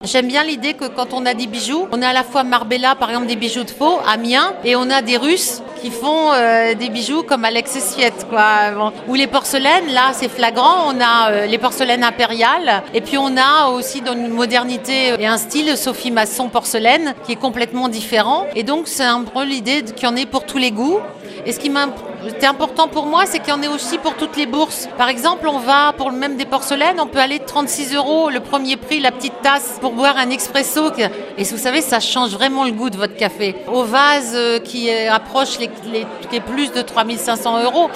J'aime bien l'idée que quand on a des bijoux, on a à la fois Marbella, par exemple des bijoux de faux, Amiens, et on a des Russes qui font des bijoux comme Alex et Sviet, quoi. Bon. Ou les porcelaines, là c'est flagrant, on a les porcelaines impériales, et puis on a aussi dans une modernité et un style Sophie Masson porcelaine qui est complètement différent. Et donc c'est un peu l'idée qu'il y en ait pour tous les goûts. Et ce qui était important pour moi, c'est qu'il y en ait aussi pour toutes les bourses. Par exemple, on va, pour le même des porcelaines, on peut aller 36 € le premier prix, la petite tasse pour boire un expresso. Et vous savez, ça change vraiment le goût de votre café. Au vase qui approche les plus de 3 500 €.